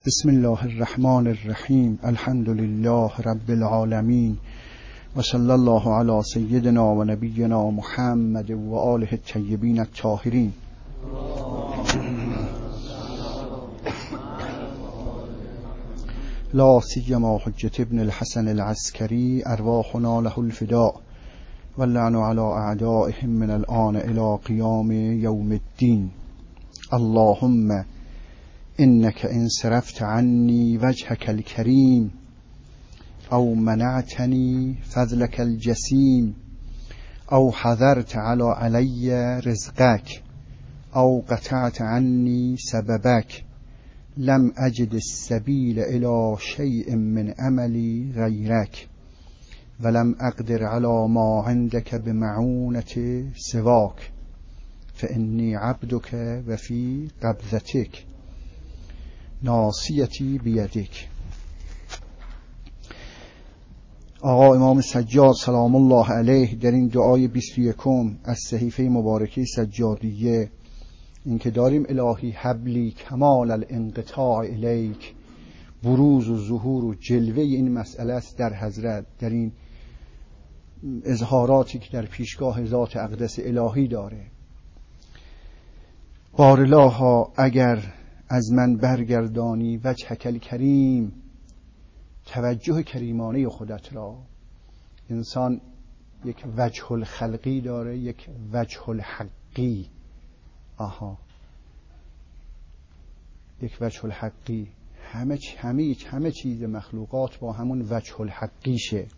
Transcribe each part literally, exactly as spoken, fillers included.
بسم الله الرحمن الرحیم. الحمد لله رب العالمین و صلی الله علی سیدنا و نبینا محمد و آله الطیبین الطاهرین. لا سیما حجة ابن الحسن العسکری ارواحنا له الفداء واللعن على اعدائهم من الآن الى قیام یوم الدین. اللهم إنك إن صرفت عني وجهك الكريم أو منعتني فضلك الجسيم أو حذرت على علي رزقك أو قطعت عني سببك لم أجد السبيل إلى شيء من عملي غيرك ولم أقدر على ما عندك بمعونة سواك فإني عبدك وفي قبضتك ناصیتی بیدک. آقا امام سجاد سلام الله علیه در این دعای بیست و یکم از صحیفه مبارکه سجادیه، این که داریم الهی حبلی کمال الانقطاع الیک، بروز و ظهور و جلوه این مسئله است در حضرت، در این اظهاراتی که در پیشگاه ذات اقدس الهی داره. بارالها اگر از من برگردانی وجهک الکریم، توجه کریمانه خودت را. انسان یک وجه الخلقی داره، یک وجه الحقی. آها، یک وجه الحقی. همه همه همه چیز مخلوقات با همون وجه الحقیشه،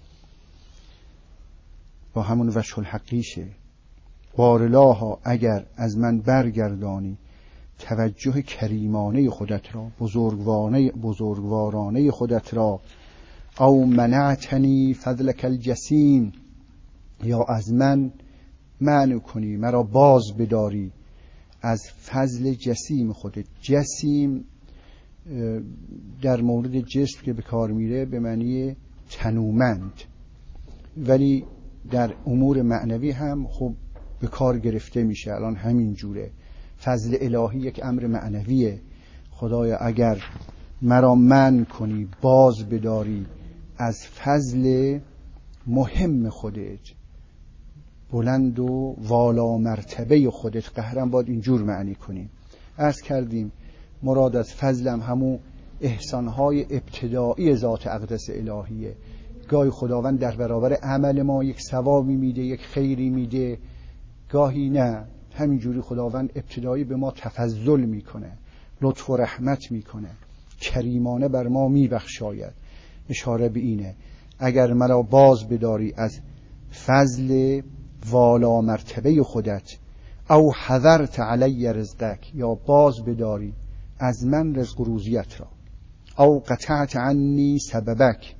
با همون وجه الحقیشه. بارالها اگر از من برگردانی توجه کریمانه خودت را، بزرگوارانه بزرگوارانه خودت را، او منعتنی فضلک الجسیم، یا از من منع کنی، مرا باز بداری از فضل جسیم خودت. جسیم در مورد جسم که به کار میره به معنی تنومند، ولی در امور معنوی هم خب به کار گرفته میشه. الان همین جوره. فضل الهی یک امر معنویه. خدایا اگر مرا منع کنی، باز بداری از فضل مهم خودت، بلند و والا مرتبه خودت. قهرم باید اینجور معنی کنیم. عرض کردیم مراد از فضلم همون احسانهای ابتدایی ذات اقدس الهیه. گاهی خداوند در برابر عمل ما یک ثوابی میده، یک خیری میده، گاهی نه. همینجوری خداوند ابتدایی به ما تفضل میکنه، لطف و رحمت میکنه، کریمانه بر ما میبخشاید. اشاره به اینه اگر مرا باز بداری از فضل والا مرتبه خودت، او حذرت علی رزقک، یا باز بداری از من رزق و روزیت را، او قطعت عنی سببک،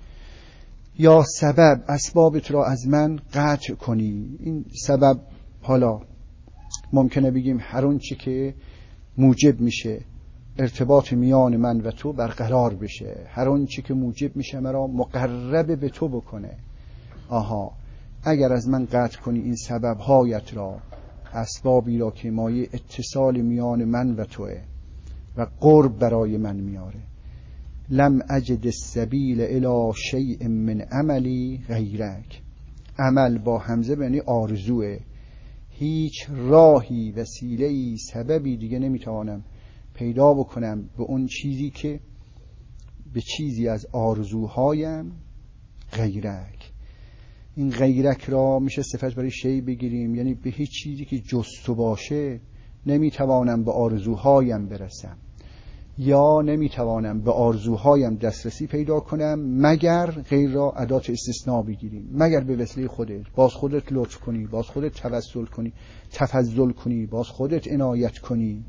یا سبب اسبابت را از من قطع کنی. این سبب حالا ممکنه بگیم هر اون چی که موجب میشه ارتباط میان من و تو برقرار بشه، هر اون چی که موجب میشه مرا مقرب به تو بکنه. آها، اگر از من قطع کنی این سبب هایت را، اسبابی را که مایه اتصال میان من و توه و قرب برای من میاره، لم اجد السبیل الی شیء من عملی غیرک. عمل با همزه یعنی آرزوه. هیچ راهی، وسیله‌ای، سببی دیگه نمیتوانم پیدا بکنم به اون چیزی که به چیزی از آرزوهایم غیرک. این غیرک را میشه صفت برای شی بگیریم، یعنی به هیچ چیزی که جز تو باشه نمیتوانم به آرزوهایم برسم، یا نمیتوانم به آرزوهایم دسترسی پیدا کنم مگر غیر را ادات استثناء بگیریم، مگر به وسیله خودت. باز خودت لطف کنی، باز خودت توسل کنی، تفضل کنی، باز خودت عنایت کنی.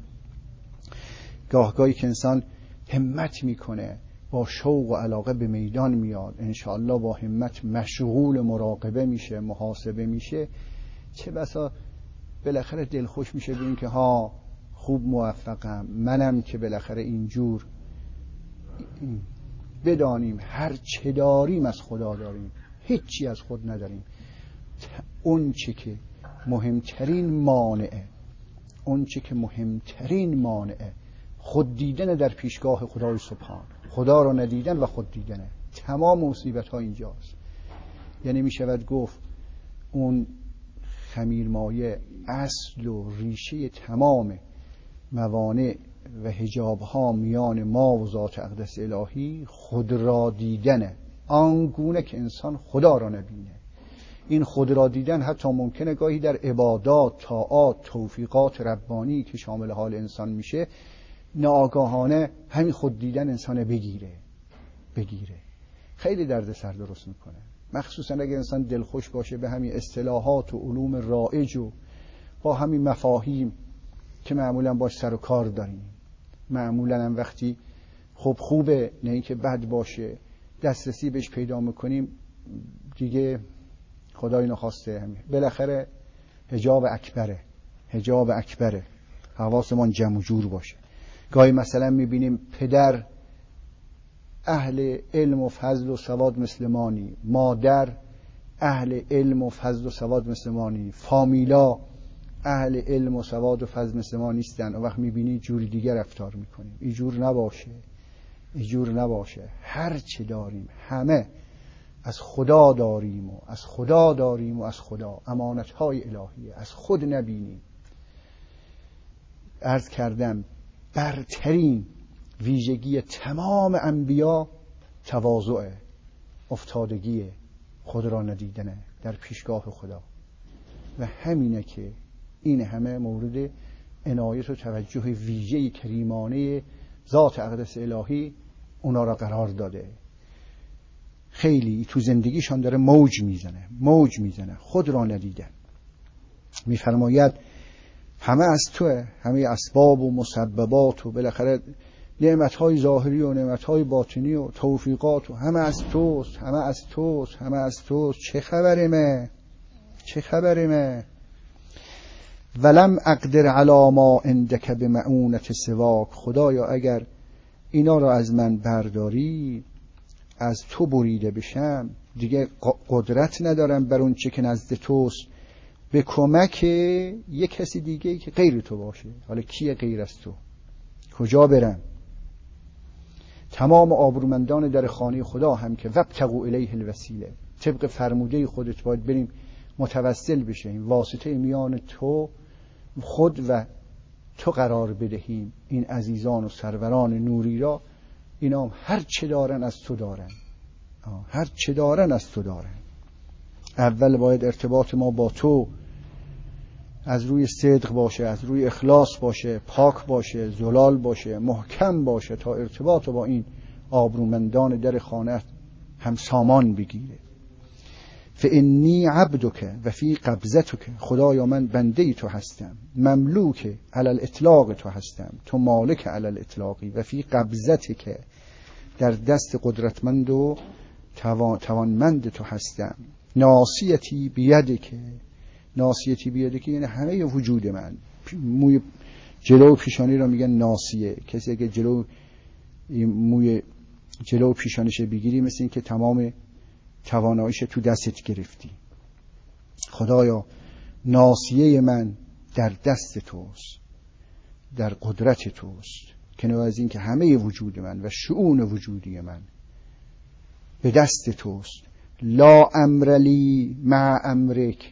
گاهگاهی که انسان همت میکنه، با شوق و علاقه به میدان میاد، انشاءالله با همت مشغول مراقبه میشه، محاسبه میشه، چه بسا بالاخره دلخوش میشه ببین که ها خوب موفقم، منم که بالاخره اینجور. بدانیم هر چه داریم از خدا داریم، هیچی از خود نداریم. اون چی که مهمترین مانعه، اون چی که مهمترین مانعه خود دیدن در پیشگاه خدای سبحان، خدا را ندیدن و خود دیدنه. تمام مصیبت ها اینجاست. یعنی می شود گفت اون خمیرمایه اصل و ریشه تمام موانع و حجاب ها میان ما و ذات اقدس الهی خود را دیدنه، آنگونه که انسان خدا را نبینه. این خود را دیدن حتی ممکنه گاهی در عبادات، طاعات، توفیقات ربانی که شامل حال انسان میشه، ناآگاهانه همین خود دیدن انسان بگیره بگیره خیلی درد سر درست میکنه. مخصوصا اگه انسان دلخوش باشه به همین اصطلاحات و علوم رائج و با همین مفاهیم که معمولا باش سر و کار داریم. معمولا هم وقتی خوب خوبه، نه اینکه بد باشه، دسترسی بهش پیدا میکنیم دیگه خدای نخواسته همین بالاخره حجاب اکبره حجاب اکبره حواسمون جمع و جور باشه. گاهی مثلا میبینیم پدر اهل علم و فضل و سواد مسلمانی، مادر اهل علم و فضل و سواد مسلمانی، فامیلا اهل علم و سواد و فضل مسلمانی نیستن. و وقت میبینی جوری دیگر رفتار میکنیم. اینجور نباشه، اینجور نباشه. هر چه داریم همه از خدا داریم و از خدا داریم و از خدا، امانتهای الهیه، از خود نبینیم. عرض کردم برترین ویژگی تمام انبیا تواضع، افتادگی، خود را ندیدنه در پیشگاه خدا. و همینه که این همه مورد عنایت و توجه ویژه کریمانه ذات اقدس الهی اونا را قرار داده. خیلی تو زندگیشان داره موج میزنه موج میزنه خود را ندیدن. میفرماید همه از توه، همه اسباب و مسببات و بالاخره نعمتهای ظاهری و نعمتهای باطنی و توفیقات و همه از توست همه از توست همه از توست. چه خبرمه چه خبرمه ولم اقدر علی ما عندک بمعونة سواک. خدایا اگر اینا را از من برداری، از تو بریده بشم، دیگه قدرت ندارم بر اون چه که نزد توست به کمک یک کسی دیگه که غیر تو باشه. حالا کیه غیر از تو؟ کجا برم؟ تمام آبرومندان در خانه خدا هم که وابتغوا الیه الوسیله، طبق فرموده خودت باید بریم متوسل بشیم، واسطه میان تو خود و تو قرار بدهیم. این عزیزان و سروران نوری را، اینا هم هر چه دارن از تو دارن، هر چه دارن از تو دارن. اول باید ارتباط ما با تو از روی صدق باشه، از روی اخلاص باشه، پاک باشه، زلال باشه، محکم باشه تا ارتباط با این آبرومندان در خانه هم سامان بگیره. فانی عبدک و فی قبضتک. خدایا من بنده تو هستم، مملوک علی الاطلاق تو هستم، تو مالک علی الاطلاقی. و فی قبضتک، در دست قدرتمند و توان توانمند تو هستم. ناصیتی بیدک. ناصیتی بیدک یعنی همه وجود من. موی جلو پیشانی را میگن ناصیه. کسی که جلو موی جلو پیشانیش بگیری مثل این که تمام تواناییش تو دستت گرفتی. خدایا ناصیه من در دست توست، در قدرت توست، کنار از این که همه وجود من و شؤون وجودی من به دست توست. لا امر لی مع امرک.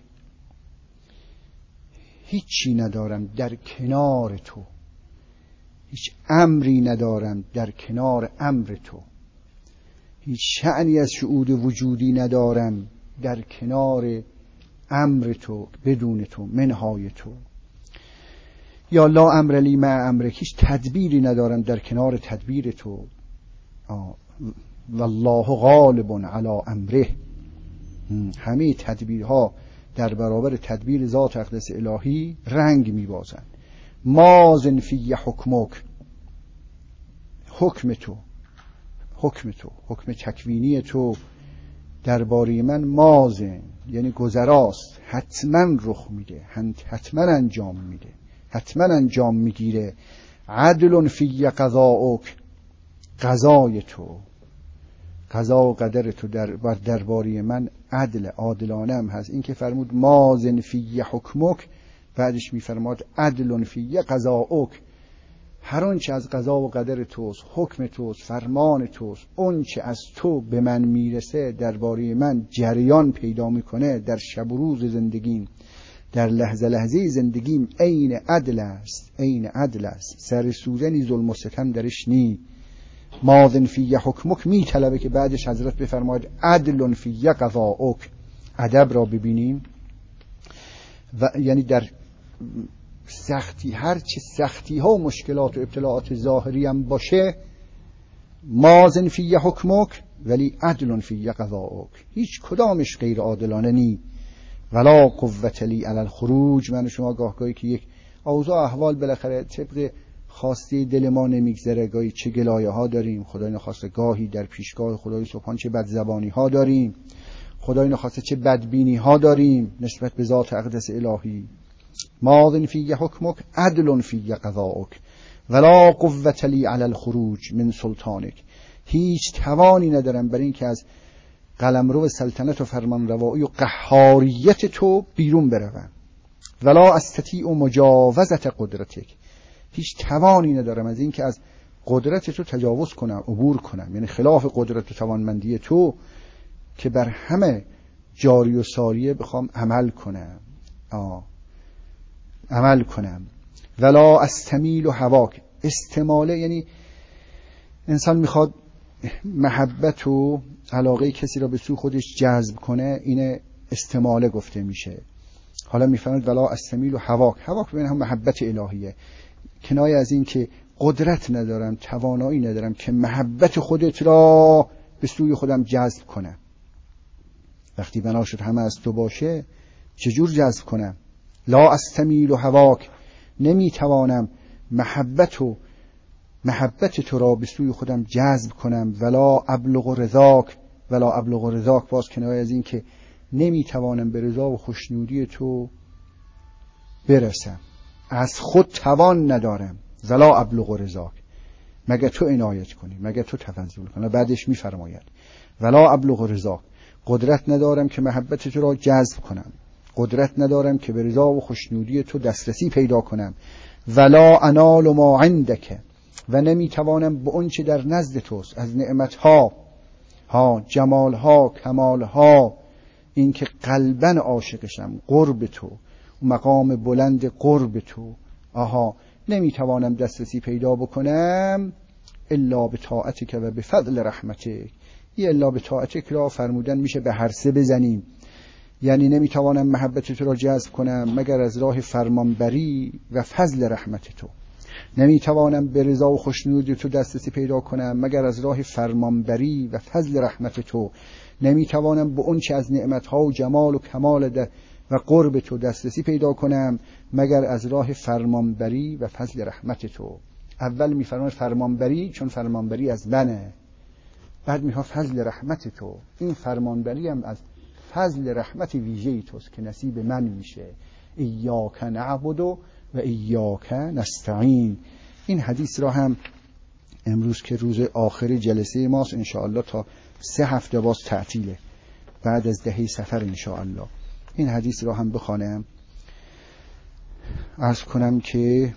هیچی ندارم در کنار تو، هیچ امری ندارم در کنار امر تو، هیچ شأنی از شهود وجودی ندارم در کنار امر تو، بدون تو، منهای تو. یا لا امر لی مع امرک. هیچ تدبیری ندارم در کنار تدبیر تو. والله غالب علی امره. همه تدبیرها در برابر تدبیر ذات اقدس الهی رنگ میبازند. ماذن فی حکمک. حکم تو، حکم تو، حکم تکوینی تو درباره من ماذن یعنی گذراست، حتما رخ میده، حتما انجام میده، حتما انجام میگیره. عدل فی قضاءک. قضای تو، قضا و قدر تو در درباره من عدل، عادلانه هم هست. این که فرمود ماذن فی حکمک، بعدش میفرماد عدل فی قضاءک. هر آنچه از قضا و قدر توست، حکم توست، فرمان توست، اون چه از تو به من میرسه درباره من جریان پیدا میکنه در شب و روز زندگیم، در لحظه لحظه زندگیم عین عدل است، عین عدل است، سر سوزنی ظلم و ستم درش نی. ماذن فی حکمک میطلبه که بعدش حضرت بفرماید عدل فی قضاءک. ادب را ببینیم و یعنی در سختی، هر چه سختی ها و مشکلات و ابتلاعات ظاهری هم باشه، ماذن فی حکمک ولی عدل فی قضاءک، هیچ کدامش غیر عادلانه نی. ولا قوت لی علی الخروج. من شما گاهگاهی که یک اوضاع احوال بالاخره طبق خواسته دل ما نمیگذره، گاهی چه گلایه ها داریم، خدای نخواسته گاهی در پیشگاه خدای سبحان چه بد زبانی ها داریم، خدای نخواسته چه بدبینی ها داریم نسبت به ذات اقدس الهی. ماذن فی حکمک عدل فی قضاءک ولا قوت لی علی الخروج من سلطانک. هیچ توانی ندارم برای اینکه از قلمرو سلطنت و فرمان روایی و قهاریت تو بیرون بروم. ولا استطیع مجاوزت قدرتک. هیچ توانی ندارم از اینکه از قدرت تو تجاوز کنم، عبور کنم، یعنی خلاف قدرت و توانمندی تو که بر همه جاری و ساریه بخوام عمل کنم. آه. عمل کنم. ولا استمیل و هواک. استماله یعنی انسان میخواد محبت و علاقه کسی را به سوی خودش جذب کنه، این استماله گفته میشه. حالا میفهمید ولا استمیل و هواک. هواک ببین هم محبت الهیه، کنایه از این که قدرت ندارم، توانایی ندارم که محبت خودت را به سوی خودم جذب کنم. وقتی بنا شد همه از تو باشه چجور جذب کنم؟ لا استمیل و هواک، نمیتوانم محبت و محبت تو را به سوی خودم جذب کنم. ولا ابلغ رضاک، ولا ابلغ رضاک، باز کنایه از این که نمیتوانم به رضا و خوشنودی تو برسم، از خود توان ندارم. ولا ابلغ رضاک، مگه تو عنایت کنی، مگه تو تفضل کنی. بعدش میفرماید ولا ابلغ رضاک، قدرت ندارم که محبت تو را جذب کنم، قدرت ندارم که به رضا و خوشنودی تو دسترسی پیدا کنم. ولا انال ما عندک، و نمیتوانم به اون چه در نزد توست از نعمتها، ها جمالها، کمالها، این که قلباً عاشقشم، قرب تو، مقام بلند قرب تو، آها نمیتوانم دسترسی پیدا بکنم الا به طاعتک و به فضل رحمتک. یه الا به طاعتک را فرمودن میشه به هر سه بزنیم، یعنی نمیتوانم محبت تو را جذب کنم مگر از راه فرمانبری و فضل رحمت تو، نمیتوانم به رضا و خوشنودی تو دسترسی پیدا کنم مگر از راه فرمانبری و فضل رحمت تو، نمیتوانم به اون چه از نعمتها و جمال و کمال و قرب تو دسترسی پیدا کنم مگر از راه فرمانبری و فضل رحمت تو. اول میفرماید فرمانبری چون فرمانبری از منه، بعد میگه فضل رحمت تو، این فرمانبری هم از فضل رحمت ویژه‌ای توست که نصیب من میشه. ایاک نعبد و ایاک نستعین. این حدیث را هم امروز که روز آخر جلسه ماست انشاءالله تا سه هفته باز تعطیله، بعد از دهه سفر انشاءالله این حدیث را هم بخوانم. عرض کنم که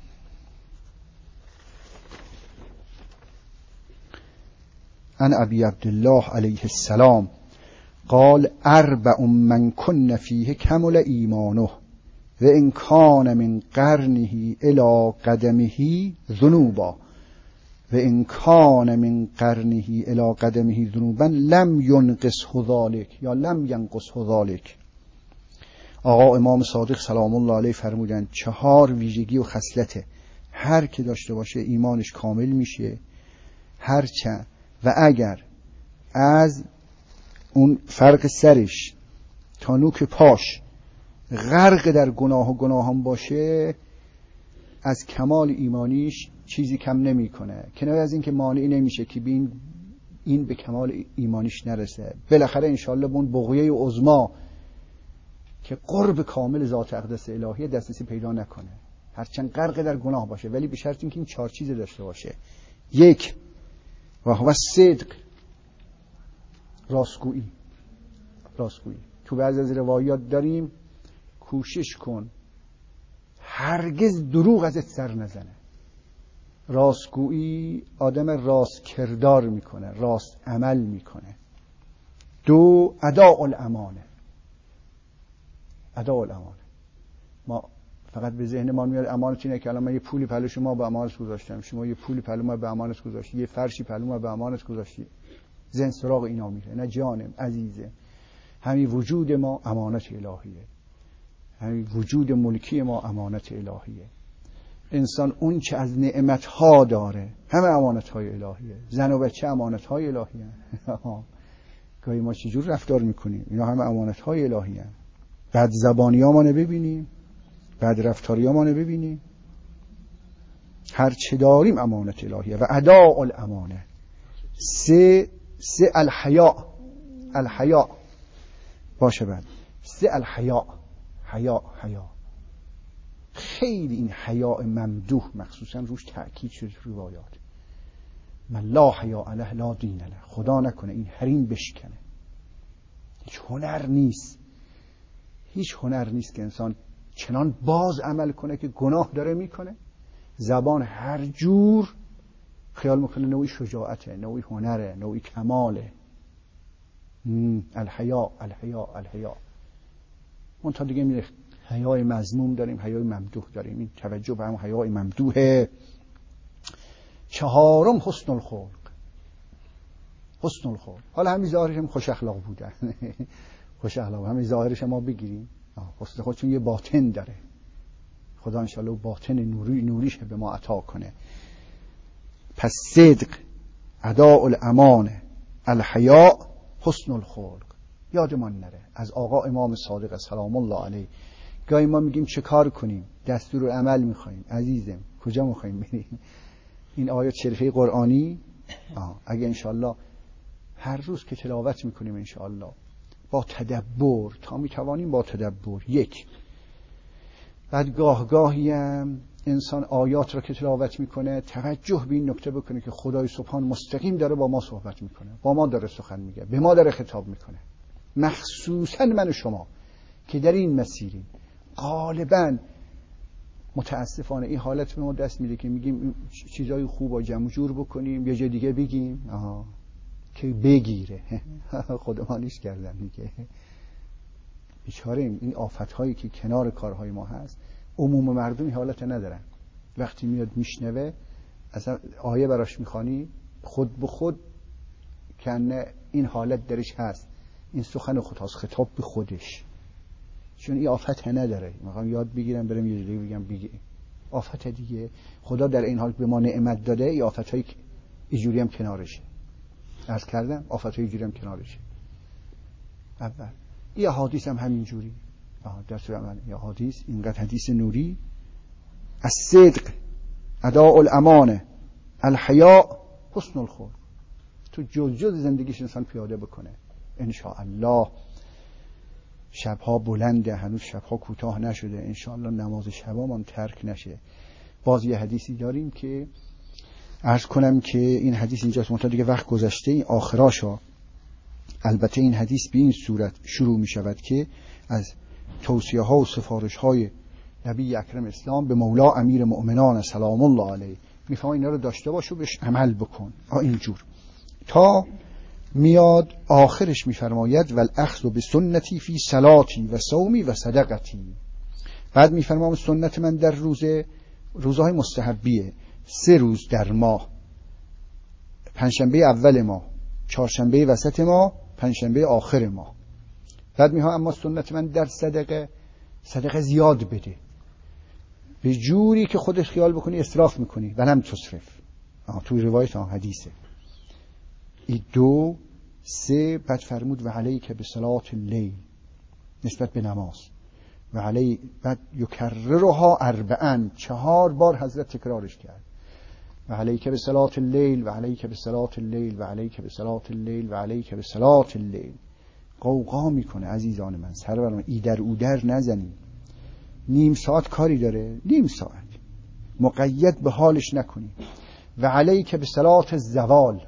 عن ابی عبدالله علیه السلام قال اربع من کن فیه کمل ایمانه و ان کان من قرنه الی قدمه ذنوبا و ان کان من قرنه الی قدمه ذنوبا لم ینقصه ذلک یا لم ینقصه ذلک. آقا امام صادق سلام الله علیه فرمودند چهار ویژگی و خصلته هر که داشته باشه ایمانش کامل میشه، هرچند و اگر از اون فرق سرش تا نوک پاش غرق در گناه و گناهان باشه از کمال ایمانیش چیزی کم نمیکنه، کنایه از این که مانعی نمیشه که بین این به کمال ایمانیش نرسه. بالاخره انشاءالله به اون بغیه عظما که قرب کامل ذات اقدس الهی دسترسی پیدا نکنه، هرچند غرق در گناه باشه، ولی به شرط اینکه این چهار چیز داشته باشه. یک، و هو صدق، راستگویی. راستگویی تو بعضی از روایات داریم کوشش کن هرگز دروغ ازت سر نزنه. راستگویی آدم راست کردار میکنه، راست عمل میکنه. دو، اداء الامانه. اداء الامانه. ما فقط به ذهن ما میاد امانت اینه که الان من یه پولی پلو شما به امانت گذاشتم، شما یه پولی پلو ما به امانت گذاشتی، یه فرشی پلو ما به امانت گذاشتی. ذهن سراغ اینا میره. نه جانم عزیزه، همین وجود ما امانت الهیه، همین وجود ملکی ما امانت الهیه. انسان اون چه از نعمت‌ها داره همه امانت‌های الهیه. زن و بچه امانت‌های الهیه. گاهی ما چجور رفتار میکنیم؟ اینا همه امانت‌های الهیه. بد زبانی‌ها نبینیم، بد رفتاری‌ها نبینیم، هر چه داریم امانت الهیه. و اداء الامانه. سه سه الحیا. الحیا باشه. بعد سه الحیا. حیا حیا خیلی این حیا ممدوح مخصوصا روش تأکید شده تو روایات. من لا حیا علیه لا دین له. خدا نکنه این حریم بشکنه. هیچ هنر نیست، هیچ هنر نیست که انسان چنان باز عمل کنه که گناه داره میکنه. زبان هر جور خیال میکنه نوعی شجاعته، نوعی هنره، نوعی کماله. الحیا الحیا الحیا. اون تا دیگه میره حیای مذموم داریم، حیای ممدوح داریم. این توجه به هم حیای ممدوحه. چهارم حسن الخلق. حسن الخلق. حالا همین ظاهرش هم خوش اخلاق بودن. خوش اخلاق همین ظاهرش ما بگیریم. حسن خود چون یه باطن داره. خدا انشالله باطن نوری نوریش به ما عطا کنه. پس صدق، اداء الامانه، الحیا، حسن الخلق. یادمان نره از آقا امام صادق سلام الله علیه. گاهی ما میگیم چه کار کنیم؟ دستور عمل میخوایم. عزیزم کجا میخوایم بریم؟ این آیات شریفه قرآنی آه. اگه انشالله هر روز که تلاوت میکنیم انشالله با تدبر، تا میتوانیم با تدبر، یک، بعد گاه گاهی هم انسان آیات را که تلاوت میکنه توجه به این نکته بکنه که خدای سبحان مستقیم داره با ما صحبت میکنه، با ما داره سخن میگه، به ما داره خطاب میکنه. مخصوصا من و شما که در این مسیریم غالبا متاسفانه این حالت به ما دست میده که میگیم چیزای خوب و جمع جور بکنیم یه جای دیگه بگیم آها که بگیره. خودمانیش کردن دیگه. بیچاره این آفت‌هایی که کنار کارهای ما هست عموم مردم این حالت ندارن. وقتی میاد میشنوه اصلا آیه براش میخوانی خود به خود کنه این حالت درش هست، این سخن خداست، خطاب به خودش. چون این آفت نداره. میخوام یاد بگیرم برم یه جوری بگم بگی آفت دیگه. خدا در این حال به ما نعمت داده، این آفت‌های اینجوری هم کنارشه. عرض کردم آفت‌های اینجوری هم کنارشه. اول این حدیث هم همین جوری. آها دستور من یا حدیث اینقدر حدیث نوری. الصدق، اداء الامانه، الحیا، حسن الخلق. تو جز جز زندگیش انسان پیاده بکنه ان شاء الله. شبها بلنده، هنوز شبها کوتاه نشده. ان شاء الله نماز شبامون ترک نشه. باز یه حدیثی داریم که عرض کنم که این حدیث اینجاست منتها دیگه وقت گذشته. این آخراشا البته این حدیث به این صورت شروع می شود که از توصیه ها و سفارش های نبی اکرم اسلام به مولا امیر مؤمنان سلام الله علیه میفهمه اینا رو داشته باش و بهش عمل بکن. اینجور تا میاد آخرش میفرماید والاخذ بسنتی فی صلاتی و صومی و صدقتی. بعد میفرماید سنت من در روزه روزهای مستحبیه، سه روز در ماه، پنجشنبه اول ماه، چهارشنبه وسط ماه، پنجشنبه آخر ماه. بعد میها اما سنت من در صدقه، صدقه زیاد بده به جوری که خودت خیال بکنی اسراف میکنی و لم تصرف. توی روایت ها حدیثه. این دو سه. بعد فرمود و علیک به صلات اللیل، نسبت به نماز. و علی بعد یکررها اربعا، چهار بار حضرت تکرارش کرد. و علیک به صلات اللیل و علیک به صلات اللیل و علیک به صلات اللیل و علیک به صلات اللیل. قوقا میکنه عزیزان من، سر برام ایدر اودر نزنید. نیم ساعت کاری داره، نیم ساعت مقید به حالش نکنی. و علیک به صلات الزوال.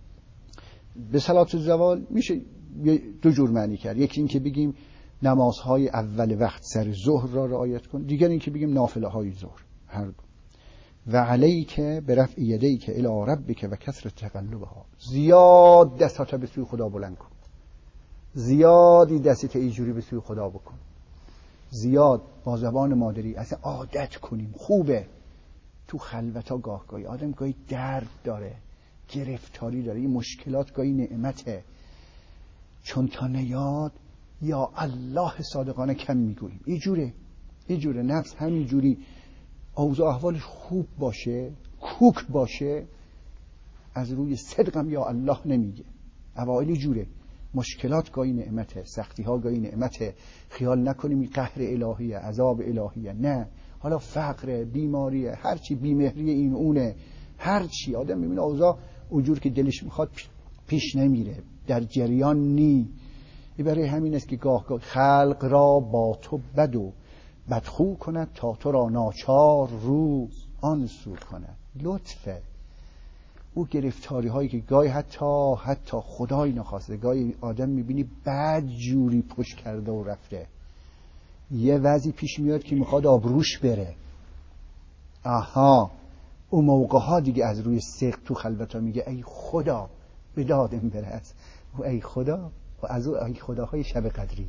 به صلات الزوال میشه دو جور معنی کرد. یکی این که بگیم نمازهای اول وقت سر ظهر را رعایت کن، دیگر این که بگیم نافله های ظهر. هر دو. و علیک برفع یدیک الی ربک و کثرت تقلبها. زیاد دستات به سوی خدا بلند کن، زیادی دستت اینجوری به سوی خدا بکن، زیاد با زبان مادری اصلا عادت کنیم. خوبه تو خلوتا گاه گاهی آدم گاهی درد داره، گرفتاری داره، این مشکلات گاهی نعمته، چون تا نیاد یا الله صادقانه کم میگوییم. اینجوره اینجوره نفس همینجوری اوضاع احوالش خوب باشه، کوک باشه، از روی صدقم یا الله نمیگه. اوائل جوره، مشکلات گاهی نعمته، سختی ها گاهی نعمته، خیال نکنیم این قهر الهیه، عذاب الهیه، نه. حالا فقر، بیماریه، هرچی، بیمهری این اونه، هرچی آدم میبینه اوضاع اونجور که دلش میخواد پیش نمیره، در جریان نی. این برای همین است که گاه گاه خلق را با تو بد و بدخو کند تا تو را ناچار رو آن سو کند. لطفه او گرفتاری هایی که گاهی حتی حتی خدای نخواسته گاهی آدم میبینی بد جوری پشت کرده و رفته، یه وضعی پیش میاد که میخواد آبروش بره، آها اون موقع ها دیگه از روی صدق تو خلوتا میگه ای خدا به دادم برس، و ای خدا، و از او ای خداهای شب قدریه.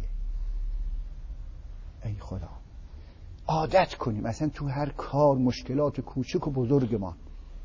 ای خدا عادت کنیم اصلا تو هر کار مشکلات کوچک و بزرگ ما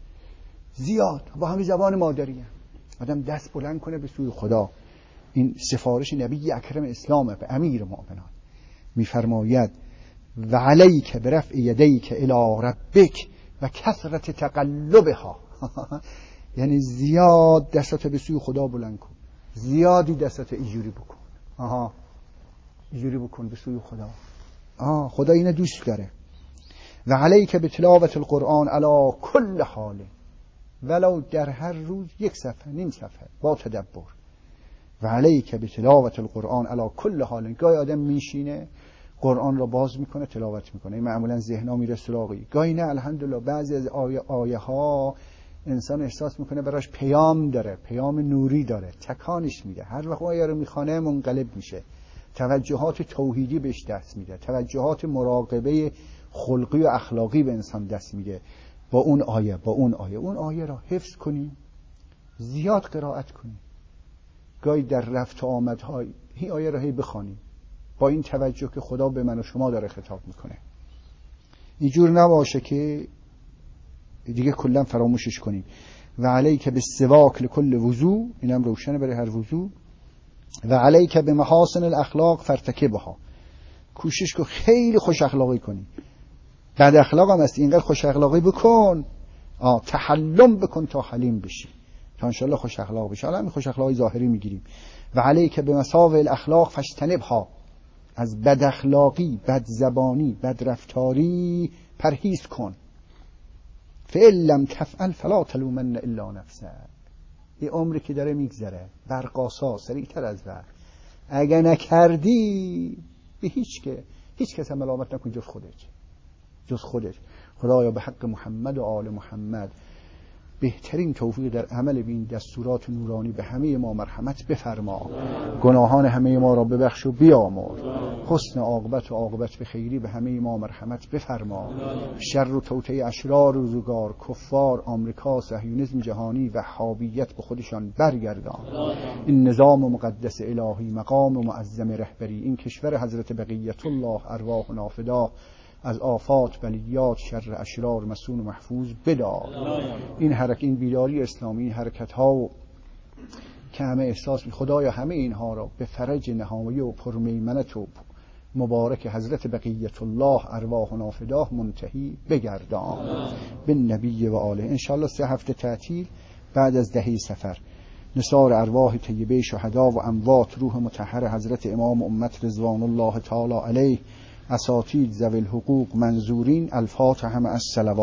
زیاد با همین زبان مادری هم آدم دست بلند کنه به سوی خدا. این سفارش نبی اکرم اسلامه به امیر مؤمنان، میفرماید و علیک برفع یدیک الی ربک و کثرت تقلبها. یعنی زیاد دستات به سوی خدا بلند کن، زیادی دستات اینجوری بکن، آها اینجوری بکن به سوی خدا. آه خدا اینو دوست داره. و علیک بتلاوت القرآن علی کل حال، ولو در هر روز یک صفحه نیم صفحه با تدبر. و علیک بتلاوت القرآن علی کل حال. گاهی آدم میشینه قرآن را باز میکنه تلاوت میکنه، این معمولا ذهن‌ها میره سراغی، گاهی نه. الحمدلله بعضی از آیه آیه ها انسان احساس میکنه براش پیام داره، پیام نوری داره، تکانش میده، هر وقت آیه رو میخونه منقلب میشه، توجهات توحیدی بهش دست میده، توجهات مراقبه خلقی و اخلاقی به انسان دست میده با اون آیه با اون آیه اون آیه را حفظ کنیم، زیاد قرائت کنیم، گاهی در رفت و آمدهای این آیه را هی بخوانیم با این توجه که خدا به من و شما داره خطاب میکنه. اینجور نباشه که دیگه کلا فراموشش کنیم. و علیک بالسواک لکل وضو، اینم روشنه برای هر وضو. و علیک بمحاسن الاخلاق فرتکبها، کوشش کن خیلی خوش اخلاقی کنی. بد اخلاق هم هست، اینقدر خوش اخلاقی بکن، آه تحلم بکن تا حلیم بشی، تا انشالله خوش اخلاق بشی. حالا همین خوش اخلاقی ظاهری میگیریم. و علیک بمساوئ الاخلاق فاجتنبها، از بد اخلاقی، بد زبانی، بد رفتاری پرهیز کن. فإن لم تفعل فلا تلومن الا نفسك. این عمری که داره میگذره برقاسا سریعتر از برق، اگه نکردی به هیچ که هیچ کس هم ملامت نکن جز خودت، جز خودت. خدایا به حق محمد و آل محمد بهترین توفیق در عمل به این دستورات نورانی به همه ما مرحمت بفرما، گناهان همه ما را ببخش و بیامرز، حسن عاقبت و عاقبت به خیری به همه ما مرحمت بفرما، شر و توطئه اشرار روزگار، کفار، آمریکا، صهیونیسم جهانی، وهابیت به خودشان برگردان. این نظام مقدس الهی، مقام معظم رهبری، این کشور حضرت بقیت الله ارواح نافدا از آفات، بلیات، شر اشرار مسون و محفوظ بدار. این حرکت، این بیداری اسلامی، این حرکت ها که همه احساس می خدایا همه اینها را به فرج نهایی و پرمیمنت و مبارک حضرت بقیت الله ارواح نافدا منتهی بگردان به نبی و آله. انشالله سه هفته تعطیل بعد از دهه سفر، نثار ارواح طیبه شهدا و اموات روح مطهر حضرت امام امت رضوان الله تعالی علیه، اساتید ذوی الحقوق منظورین. الفاتحه مع الصلوات.